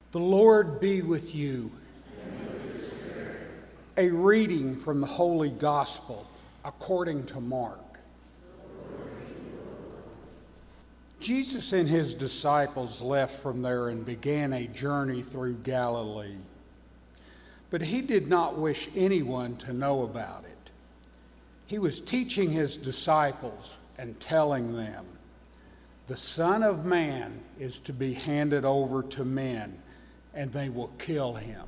The Lord be with you. A reading from the Holy Gospel according to Mark. Jesus and his disciples left from there and began a journey through Galilee. But he did not wish anyone to know about it. He was teaching his disciples and telling them, "The Son of Man is to be handed over to men, and they will kill him.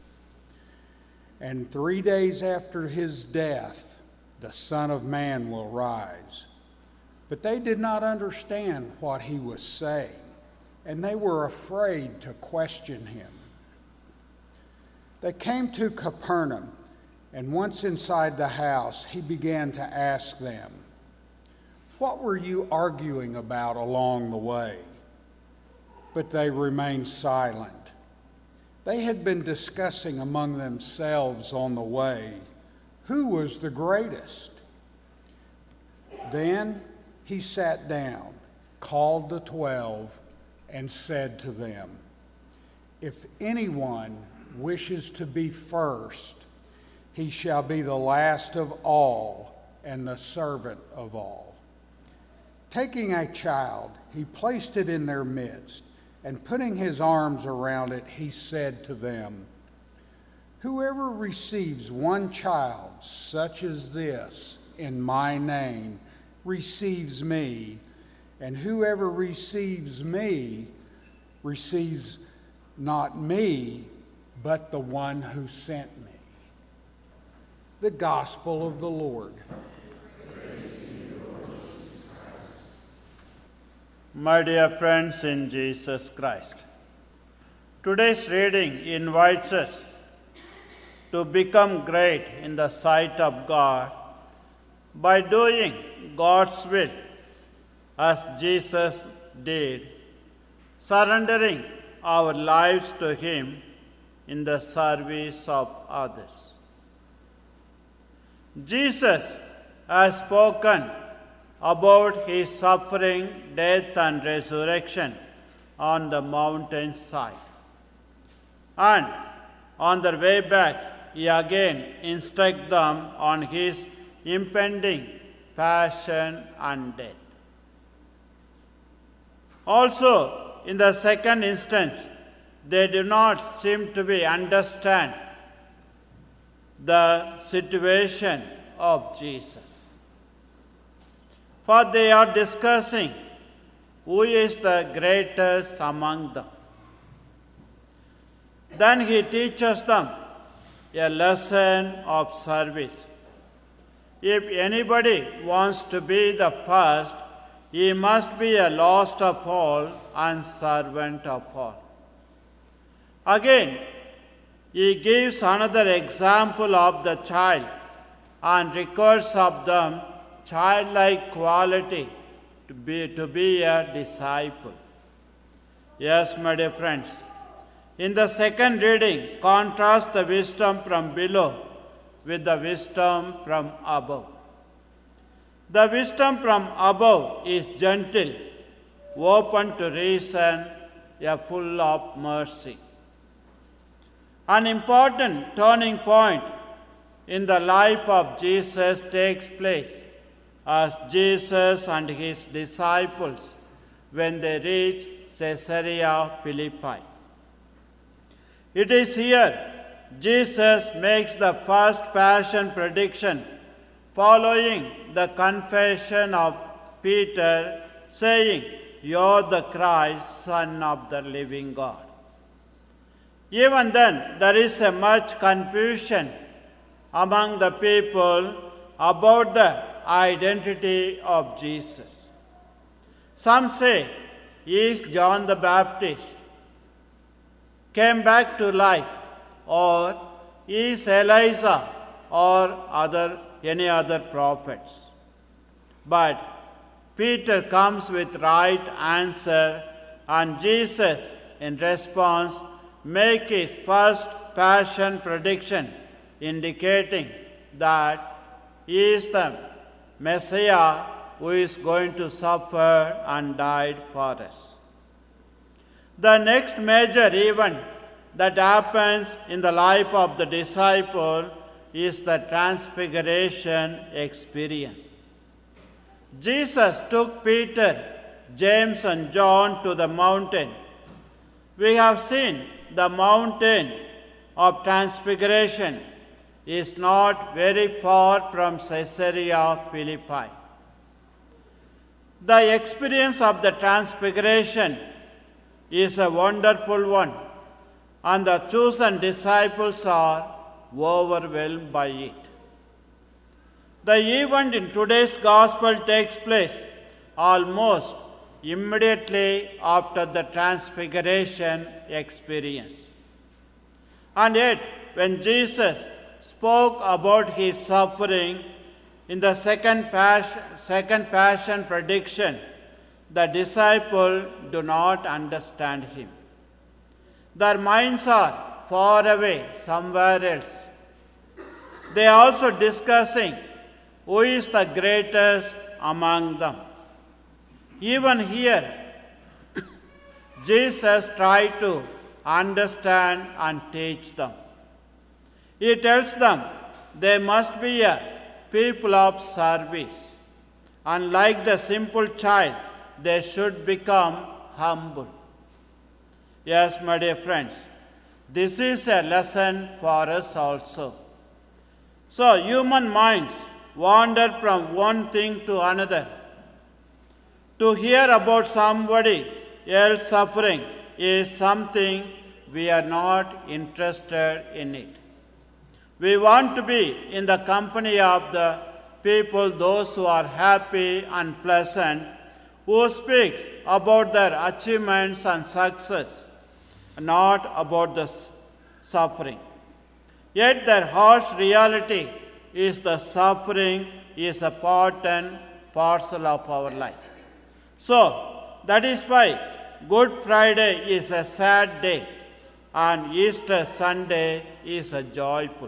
And 3 days after his death, the Son of Man will rise." But they did not understand what he was saying, and they were afraid to question him. They came to Capernaum, and once inside the house, he began to ask them, "What were you arguing about along the way?" But they remained silent. They had been discussing among themselves on the way, who was the greatest. Then he sat down, called the 12, and said to them, "If anyone wishes to be first, he shall be the last of all and the servant of all." Taking a child, he placed it in their midst, and putting his arms around it, he said to them, "Whoever receives one child such as this in my name receives me, and whoever receives me receives not me, but the one who sent me." The Gospel of the Lord. My dear friends in Jesus Christ, today's reading invites us to become great in the sight of God by doing God's will as Jesus did, surrendering our lives to Him in the service of others. Jesus has spoken about his suffering, death, and resurrection on the mountainside. And on their way back, he again instructs them on his impending passion and death. Also, in the second instance, they do not seem to be understand the situation of Jesus. For they are discussing who is the greatest among them. Then he teaches them a lesson of service. If anybody wants to be the first, he must be a last of all and servant of all. Again, he gives another example of the child and records of them childlike quality to be a disciple. Yes, my dear friends, in the second reading, contrast the wisdom from below with the wisdom from above. The wisdom from above is gentle, open to reason, full of mercy. An important turning point in the life of Jesus takes place as Jesus and his disciples when they reach Caesarea Philippi. It is here Jesus makes the first passion prediction following the confession of Peter, saying, "You are the Christ, Son of the living God." Even then, there is much confusion among the people about the identity of Jesus. Some say he is John the Baptist, came back to life, or he is Elijah or any other prophets. But Peter comes with right answer, and Jesus, in response, makes his first passion prediction, indicating that he is the Messiah who is going to suffer and died for us. The next major event that happens in the life of the disciple is the transfiguration experience. Jesus took Peter, James, and John to the mountain. We have seen the mountain of transfiguration is not very far from Caesarea Philippi. The experience of the transfiguration is a wonderful one, and the chosen disciples are overwhelmed by it. The event in today's gospel takes place almost immediately after the transfiguration experience. And yet, when Jesus spoke about his suffering in the second passion prediction, the disciples do not understand him. Their minds are far away somewhere else. They are also discussing who is the greatest among them. Even here, Jesus tried to understand and teach them. He tells them they must be a people of service. And like the simple child, they should become humble. Yes, my dear friends, this is a lesson for us also. So, human minds wander from one thing to another. To hear about somebody else suffering is something we are not interested in it. We want to be in the company of the people, those who are happy and pleasant, who speaks about their achievements and success, not about the suffering. Yet their harsh reality is the suffering is a part and parcel of our life. So, that is why Good Friday is a sad day and Easter Sunday is a joyful.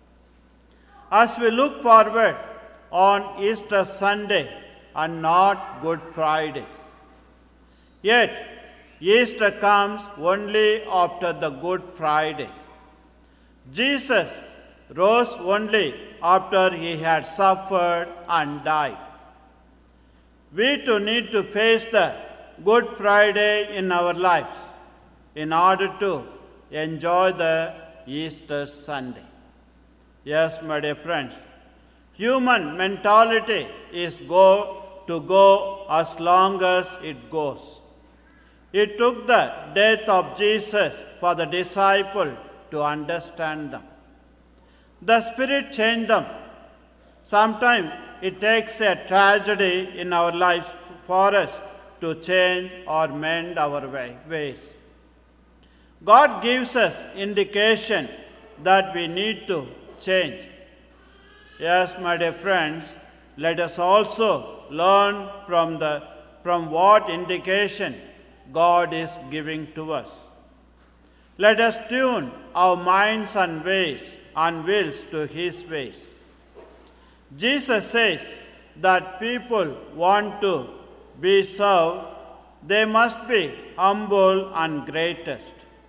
As we look forward on Easter Sunday and not Good Friday, yet Easter comes only after the Good Friday. Jesus rose only after he had suffered and died. We too need to face the Good Friday in our lives in order to enjoy the Easter Sunday. Yes, my dear friends, human mentality is to go as long as it goes. It took the death of Jesus for the disciple to understand them. The Spirit changed them. Sometimes it takes a tragedy in our life for us to change or mend our ways. God gives us indication that we need to change. Yes, my dear friends, let us also learn from what indication God is giving to us. Let us tune our minds and ways and wills to His ways. Jesus says that people want to be served, they must be humble and greatest.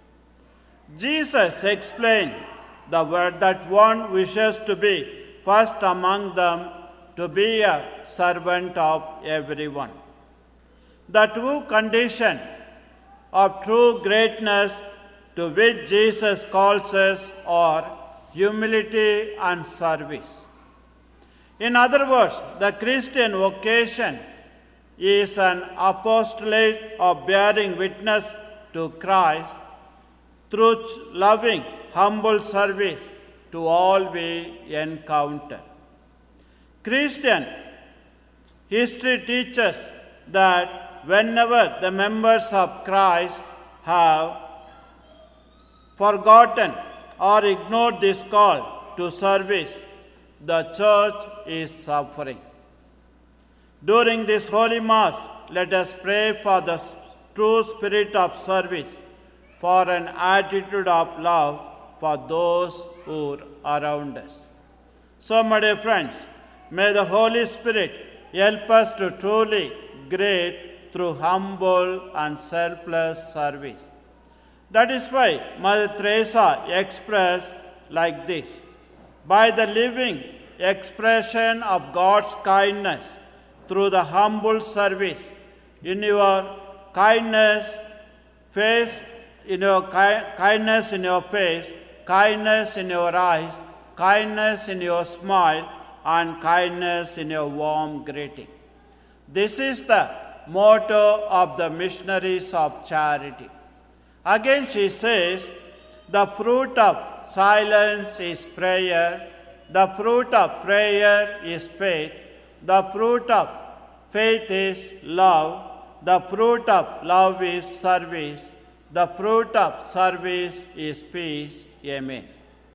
Jesus explained the word that one wishes to be first among them, to be a servant of everyone. The two conditions of true greatness to which Jesus calls us are humility and service. In other words, the Christian vocation is an apostolate of bearing witness to Christ through loving, humble service to all we encounter. Christian history teaches that whenever the members of Christ have forgotten or ignored this call to service, the church is suffering. During this Holy Mass, let us pray for the true spirit of service, for an attitude of love for those who are around us. So, my dear friends, may the Holy Spirit help us to truly great through humble and selfless service. That is why Mother Teresa expressed like this: by the living expression of God's kindness through the humble service, in your kindness face, in your kindness in your face, kindness in your eyes, kindness in your smile, and kindness in your warm greeting. This is the motto of the missionaries of charity. Again she says, the fruit of silence is prayer, the fruit of prayer is faith, the fruit of faith is love, the fruit of love is service, the fruit of service is peace. Amen.